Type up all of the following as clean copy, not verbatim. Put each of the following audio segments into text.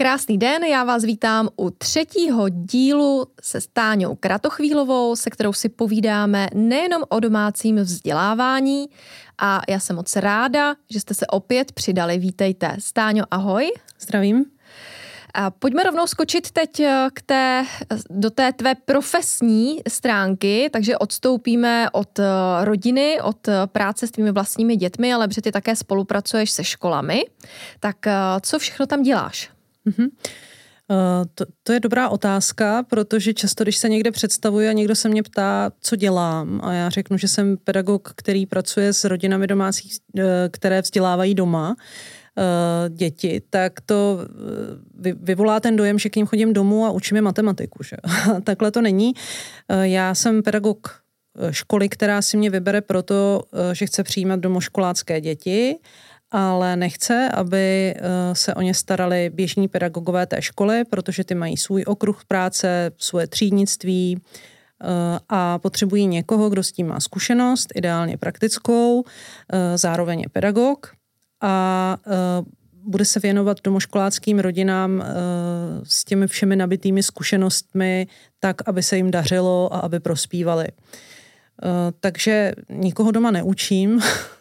Krásný den, já vás vítám u 3. dílu se Stáňou Kratochvílovou, se kterou si povídáme nejenom o domácím vzdělávání a já jsem moc ráda, že jste se opět přidali. Vítejte. Stáňo, ahoj. Zdravím. A pojďme rovnou skočit teď do té tvé profesní stránky, takže odstoupíme od rodiny, od práce s tvými vlastními dětmi, ale protože ty také spolupracuješ se školami. Tak co všechno tam děláš? To je dobrá otázka, protože často, když se někde představuji a někdo se mě ptá, co dělám, a já řeknu, že jsem pedagog, který pracuje s rodinami domácích, které vzdělávají doma děti, tak to vyvolá ten dojem, že k ním chodím domů a učím je matematiku. Že? Takhle to není. Já jsem pedagog školy, která si mě vybere proto, že chce přijímat domoškolácké děti, ale nechce, aby se o ně starali běžní pedagogové té školy, protože ty mají svůj okruh práce, svoje třídnictví a potřebují někoho, kdo s tím má zkušenost, ideálně praktickou, zároveň je pedagog a bude se věnovat domoškoláckým rodinám s těmi všemi nabitými zkušenostmi tak, aby se jim dařilo a aby prospívali. Takže nikoho doma neučím,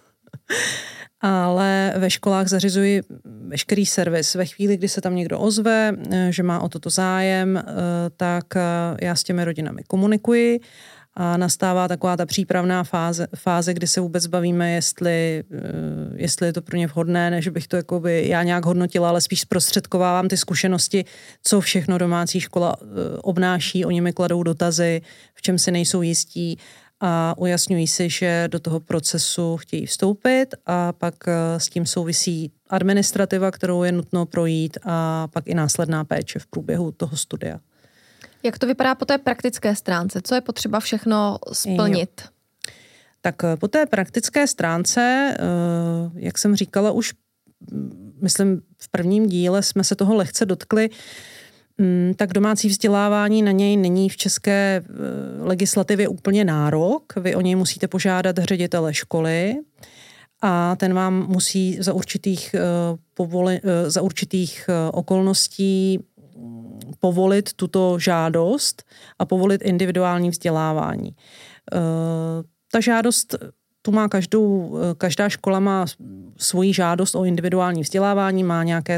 ale ve školách zařizuji veškerý servis. Ve chvíli, kdy se tam někdo ozve, že má o toto zájem, tak já s těmi rodinami komunikuji a nastává taková ta přípravná fáze, kdy se vůbec bavíme, jestli je to pro ně vhodné, než bych to jakoby já nějak hodnotila, ale spíš zprostředkovávám ty zkušenosti, co všechno domácí škola obnáší, oni mi kladou dotazy, v čem si nejsou jistí, a ujasňují si, že do toho procesu chtějí vstoupit a pak s tím souvisí administrativa, kterou je nutno projít a pak i následná péče v průběhu toho studia. Jak to vypadá po té praktické stránce? Co je potřeba všechno splnit? Tak po té praktické stránce, jak jsem říkala už, myslím v prvním díle jsme se toho lehce dotkli, tak domácí vzdělávání na něj není v české legislativě úplně nárok. Vy o něj musíte požádat ředitele školy a ten vám musí za určitých okolností povolit tuto žádost a povolit individuální vzdělávání. Ta žádost tu má každá škola má svoji žádost o individuální vzdělávání, má nějaké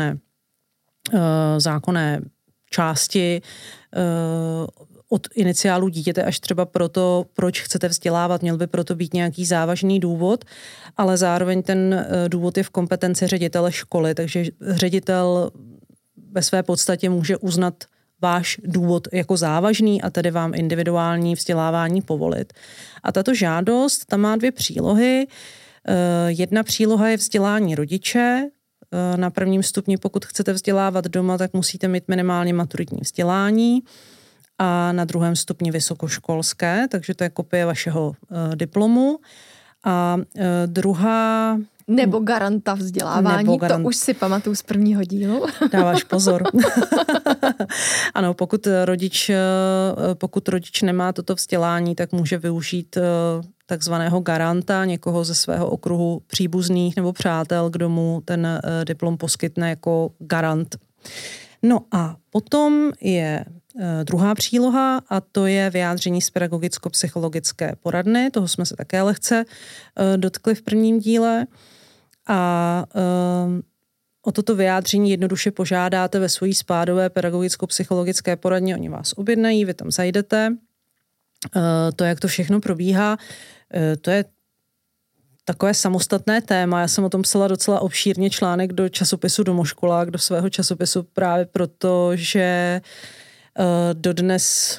zákonné části od iniciálu dítěte až třeba proto, proč chcete vzdělávat, měl by proto být nějaký závažný důvod, ale zároveň ten důvod je v kompetenci ředitele školy, takže ředitel ve své podstatě může uznat váš důvod jako závažný a tedy vám individuální vzdělávání povolit. A tato žádost, tam má 2 přílohy. Jedna příloha je vzdělání rodiče. Na prvním stupni, pokud chcete vzdělávat doma, tak musíte mít minimálně maturitní vzdělání a na druhém stupni vysokoškolské, takže to je kopie vašeho diplomu. A druhá... Nebo garanta vzdělávání, to už si pamatuju z prvního dílu. Dáváš pozor. Ano, pokud rodič nemá toto vzdělání, tak může využít takzvaného garanta, někoho ze svého okruhu příbuzných nebo přátel, kdo mu ten diplom poskytne jako garant. No a potom je druhá příloha a to je vyjádření z pedagogicko-psychologické poradny. Toho jsme se také lehce dotkli v prvním díle. A o toto vyjádření jednoduše požádáte ve svojí spádové pedagogicko-psychologické poradně. Oni vás objednají, vy tam zajdete. To, jak to všechno probíhá, to je takové samostatné téma. Já jsem o tom psala docela obšírně článek do časopisu Domoškolák, do svého časopisu právě proto, že dodnes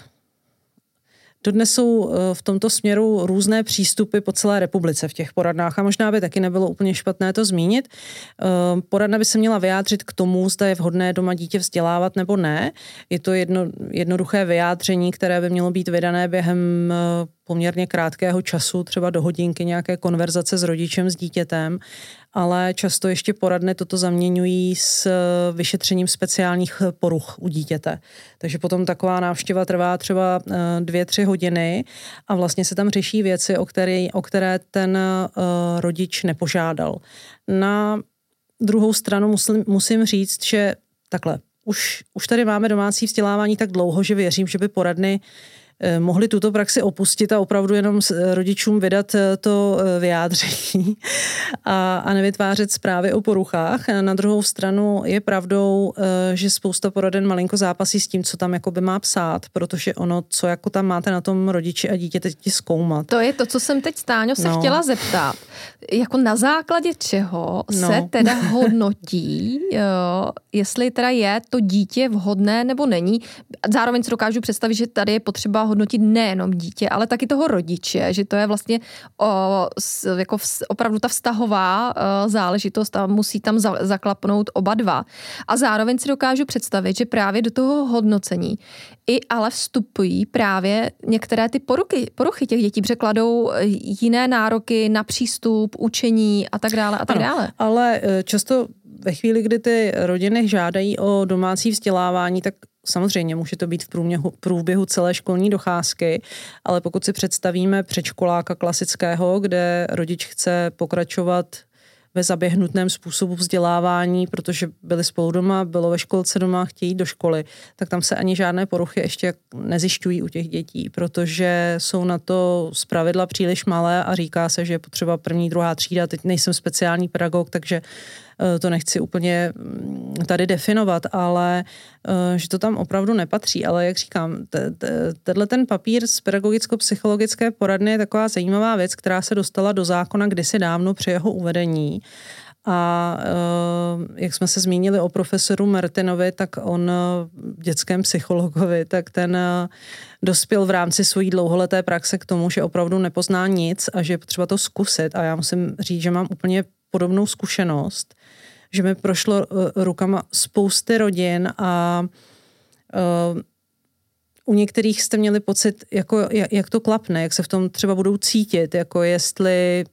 jsou v tomto směru různé přístupy po celé republice v těch poradnách a možná by taky nebylo úplně špatné to zmínit. Poradna by se měla vyjádřit k tomu, zda je vhodné doma dítě vzdělávat nebo ne. Je to jednoduché vyjádření, které by mělo být vydané během poměrně krátkého času, třeba do hodinky nějaké konverzace s rodičem, s dítětem, ale často ještě poradny toto zaměňují s vyšetřením speciálních poruch u dítěte. Takže potom taková návštěva trvá třeba 2-3 hodiny a vlastně se tam řeší věci, o které ten rodič nepožádal. Na druhou stranu musím říct, že takhle. Už tady máme domácí vzdělávání tak dlouho, že věřím, že by poradny mohli tuto praxi opustit a opravdu jenom rodičům vydat to vyjádření a nevytvářet zprávy o poruchách. Na druhou stranu je pravdou, že spousta poraden malinko zápasí s tím, co tam jakoby má psát, protože ono, co jako tam máte na tom rodiči a dítě teď zkoumat. To je to, co jsem teď, Stáňo, se chtěla zeptat. Jako na základě čeho se teda hodnotí, jestli teda je to dítě vhodné nebo není. Zároveň si dokážu představit, že tady je potřeba hodnotit nejenom dítě, ale taky toho rodiče, že to je vlastně jako opravdu ta vztahová záležitost a musí tam zaklapnout oba dva. A zároveň si dokážu představit, že právě do toho hodnocení ale vstupují právě některé ty poruchy těch dětí, překladou jiné nároky na přístup, učení a tak dále a tak dále. Ale často ve chvíli, kdy ty rodiny žádají o domácí vzdělávání, tak samozřejmě může to být v průběhu celé školní docházky, ale pokud si představíme předškoláka klasického, kde rodič chce pokračovat ve zaběhnutém způsobu vzdělávání, protože byli spolu doma, bylo ve školce doma, chtějí jít do školy, tak tam se ani žádné poruchy ještě nezjišťují u těch dětí, protože jsou na to zpravidla příliš malé a říká se, že je potřeba 1., 2. třída. Teď nejsem speciální pedagog, takže to nechci úplně tady definovat, ale že to tam opravdu nepatří. Ale jak říkám, tenhle ten papír z pedagogicko-psychologické poradny je taková zajímavá věc, která se dostala do zákona kdysi dávno při jeho uvedení. A jak jsme se zmínili o profesoru Martinovi, tak on dětském psychologovi, tak ten dospěl v rámci svojí dlouholeté praxe k tomu, že opravdu nepozná nic a že je potřeba to zkusit. A já musím říct, že mám úplně podobnou zkušenost, že mi prošlo rukama spousty rodin a u některých jste měli pocit, jako, jak to klapne, jak se v tom třeba budou cítit, jako jestli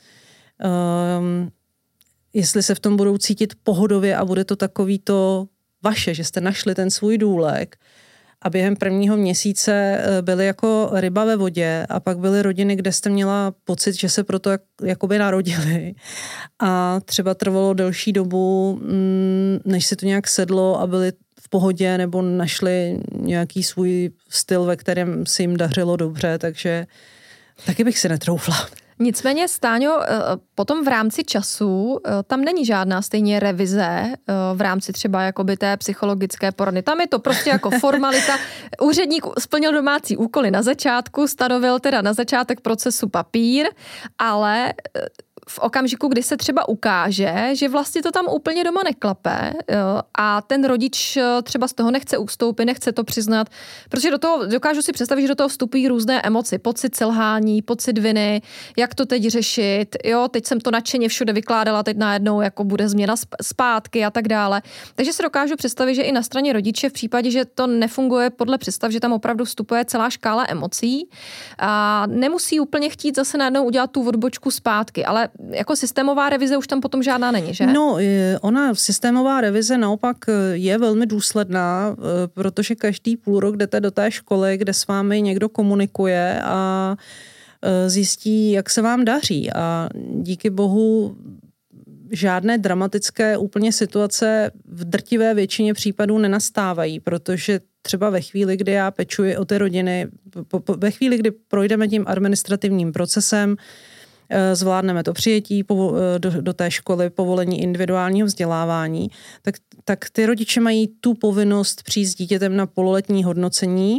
se v tom budou cítit pohodově a bude to takový to vaše, že jste našli ten svůj důlek a během 1. měsíce byly jako ryba ve vodě a pak byly rodiny, kde jste měla pocit, že se proto jakoby narodili a třeba trvalo delší dobu, než se to nějak sedlo a byli v pohodě nebo našli nějaký svůj styl, ve kterém se jim dařilo dobře, takže taky bych si netroufla. Nicméně, Stáňo, potom v rámci času tam není žádná stejně revize v rámci třeba jakoby té psychologické porady. Tam je to prostě jako formalita. Úředník splnil domácí úkoly na začátku, stanovil teda na začátek procesu papír, ale v okamžiku, kdy se třeba ukáže, že vlastně to tam úplně doma neklape a ten rodič třeba z toho nechce ustoupit, nechce to přiznat, protože do toho dokážu si představit, že do toho vstupují různé emoci, pocit selhání, pocit viny, jak to teď řešit, jo, teď jsem to nadšeně všude vykládala, teď najednou jako bude změna zpátky a tak dále. Takže si dokážu představit, že i na straně rodiče v případě, že to nefunguje podle představ, že tam opravdu vstupuje celá škála emocí a nemusí úplně chtít zase najednou udělat tu odbočku zpátky, ale jako systémová revize už tam potom žádná není, že? No, ona systémová revize naopak je velmi důsledná, protože každý půl rok jdete do té školy, kde s vámi někdo komunikuje a zjistí, jak se vám daří. A díky bohu žádné dramatické úplně situace v drtivé většině případů nenastávají, protože třeba ve chvíli, kdy já pečuji o ty rodiny, ve chvíli, kdy projdeme tím administrativním procesem, zvládneme to přijetí do té školy, povolení individuálního vzdělávání, tak ty rodiče mají tu povinnost přijít s dítětem na pololetní hodnocení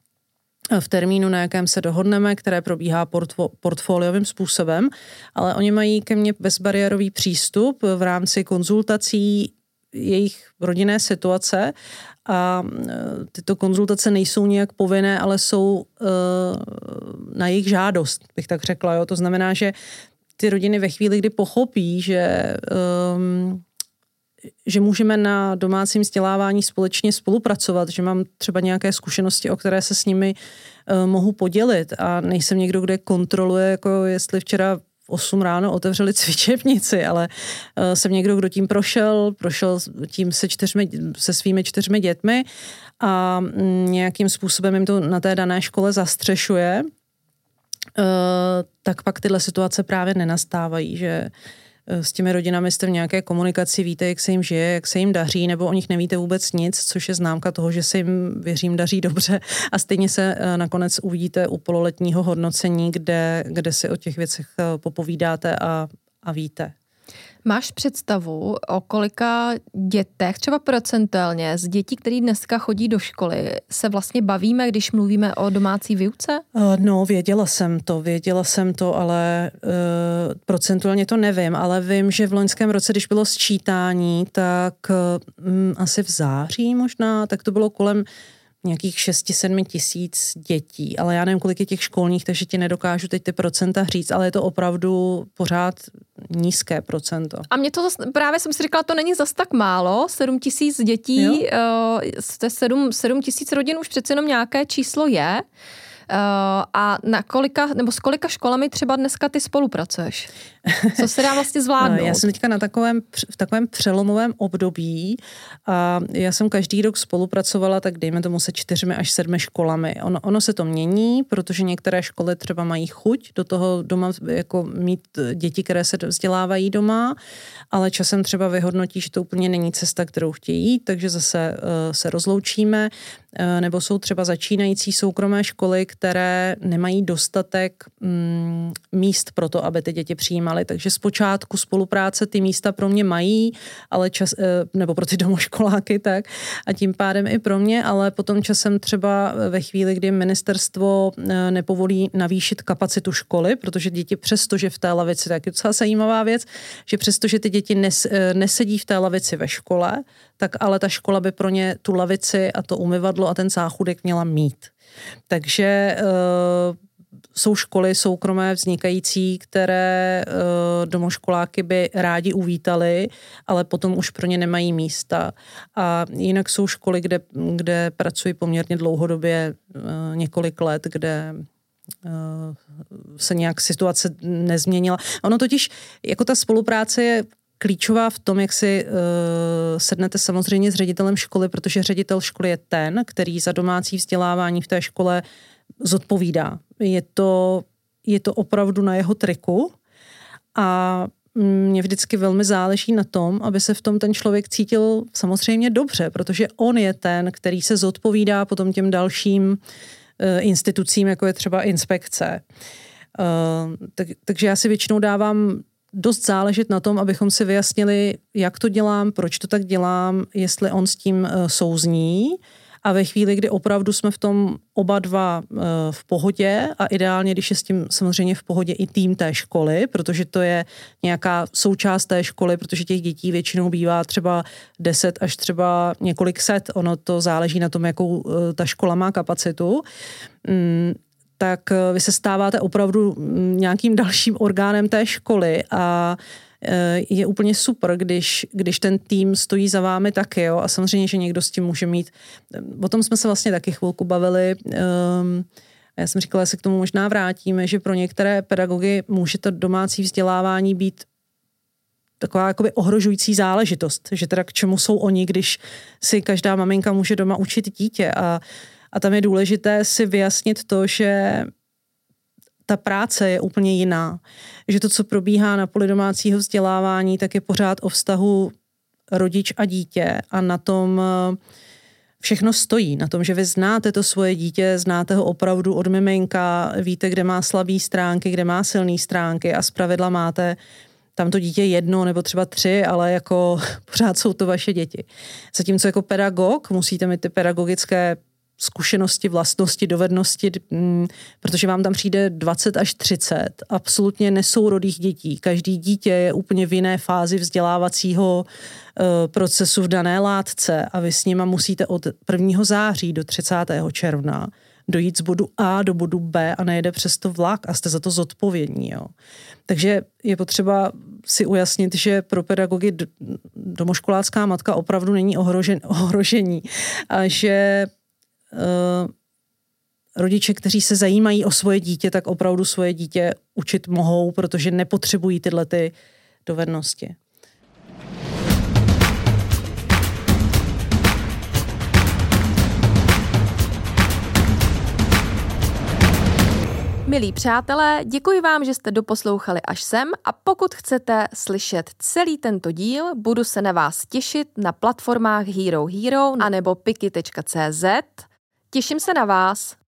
v termínu, na jakém se dohodneme, které probíhá portfoliovým způsobem, ale oni mají ke mně bezbariérový přístup v rámci konzultací jejich rodinné situace a tyto konzultace nejsou nějak povinné, ale jsou na jejich žádost, bych tak řekla. Jo? To znamená, že ty rodiny ve chvíli, kdy pochopí, že můžeme na domácím vzdělávání společně spolupracovat, že mám třeba nějaké zkušenosti, o které se s nimi mohu podělit a nejsem někdo, kde kontroluje, jako jestli včera v 8 ráno otevřeli cvičebnici, ale jsem někdo, kdo tím prošel tím se svými 4 dětmi a nějakým způsobem jim to na té dané škole zastřešuje, tak pak tyhle situace právě nenastávají, že s těmi rodinami jste v nějaké komunikaci, víte, jak se jim žije, jak se jim daří, nebo o nich nevíte vůbec nic, což je známka toho, že se jim, věřím, daří dobře a stejně se nakonec uvidíte u pololetního hodnocení, kde si o těch věcech popovídáte a víte. Máš představu, o kolika dětech, třeba procentuálně, z dětí, které dneska chodí do školy, se vlastně bavíme, když mluvíme o domácí výuce? No, věděla jsem to, ale procentuálně to nevím, ale vím, že v loňském roce, když bylo sčítání, tak asi v září možná, tak to bylo kolem nějakých 6-7 tisíc dětí, ale já nevím, kolik je těch školních, takže ti nedokážu teď ty procenta říct, ale je to opravdu pořád nízké procento. A mě to právě jsem si říkala, to není zas tak málo, 7 tisíc dětí, 7 tisíc rodin už přece jenom nějaké číslo je. A s kolika školami třeba dneska ty spolupracuješ? Co se dá vlastně zvládnout? Já jsem teďka v takovém přelomovém období a já jsem každý rok spolupracovala, tak dejme tomu se 4 až 7 školami. Ono se to mění, protože některé školy třeba mají chuť do toho doma jako mít děti, které se vzdělávají doma, ale časem třeba vyhodnotí, že to úplně není cesta, kterou chtějí jít, takže zase se rozloučíme, nebo jsou třeba začínající soukromé školy, které nemají dostatek míst pro to, aby ty děti přijímaly. Takže zpočátku spolupráce ty místa pro mě mají, ale nebo pro ty domoškoláky, tak a tím pádem i pro mě, ale potom časem třeba ve chvíli, kdy ministerstvo nepovolí navýšit kapacitu školy, protože děti přestože v té lavici, tak je docela zajímavá věc, že přestože ty děti nesedí v té lavici ve škole, tak ale ta škola by pro ně tu lavici a to umyvadlo a ten záchůdek měla mít. Takže jsou školy soukromé vznikající, které domoškoláky by rádi uvítali, ale potom už pro ně nemají místa. A jinak jsou školy, kde pracuji poměrně dlouhodobě, několik let, kde se nějak situace nezměnila. Ono totiž, jako ta spolupráce je klíčová v tom, jak si sednete samozřejmě s ředitelem školy, protože ředitel školy je ten, který za domácí vzdělávání v té škole zodpovídá. Je to opravdu na jeho triku a mě vždycky velmi záleží na tom, aby se v tom ten člověk cítil samozřejmě dobře, protože on je ten, který se zodpovídá potom těm dalším institucím, jako je třeba inspekce. Takže já si většinou dávám dost záležet na tom, abychom si vyjasnili, jak to dělám, proč to tak dělám, jestli on s tím souzní. A ve chvíli, kdy opravdu jsme v tom oba dva v pohodě a ideálně, když je s tím samozřejmě v pohodě i tým té školy, protože to je nějaká součást té školy, protože těch dětí většinou bývá třeba 10 až třeba několik set. Ono to záleží na tom, jakou ta škola má kapacitu. Tak vy se stáváte opravdu nějakým dalším orgánem té školy a je úplně super, když ten tým stojí za vámi taky, jo, a samozřejmě, že někdo s tím může mít. O tom jsme se vlastně taky chvilku bavili. Já jsem říkala, že se k tomu možná vrátíme, že pro některé pedagogy může to domácí vzdělávání být taková jakoby ohrožující záležitost, že teda k čemu jsou oni, když si každá maminka může doma učit dítě a tam je důležité si vyjasnit to, že ta práce je úplně jiná. Že to, co probíhá na poli domácího vzdělávání, tak je pořád o vztahu rodič a dítě a na tom všechno stojí. Na tom, že vy znáte to svoje dítě, znáte ho opravdu od miminka, víte, kde má slabé stránky, kde má silné stránky a zpravidla máte tam to dítě 1 nebo třeba 3, ale jako pořád jsou to vaše děti. Zatímco jako pedagog musíte mít ty pedagogické zkušenosti, vlastnosti, dovednosti, protože vám tam přijde 20 až 30 absolutně nesourodých dětí. Každý dítě je úplně v jiné fázi vzdělávacího procesu v dané látce a vy s nima musíte od 1. září do 30. června dojít z bodu A do bodu B a nejede přes to vlak a jste za to zodpovědní. Jo. Takže je potřeba si ujasnit, že pro pedagogy domoškolácká matka opravdu není ohrožení a že rodiče, kteří se zajímají o svoje dítě, tak opravdu svoje dítě učit mohou, protože nepotřebují tyhle ty dovednosti. Milí přátelé, děkuji vám, že jste doposlouchali až sem a pokud chcete slyšet celý tento díl, budu se na vás těšit na platformách Hero Hero anebo piki.cz. Těším se na vás.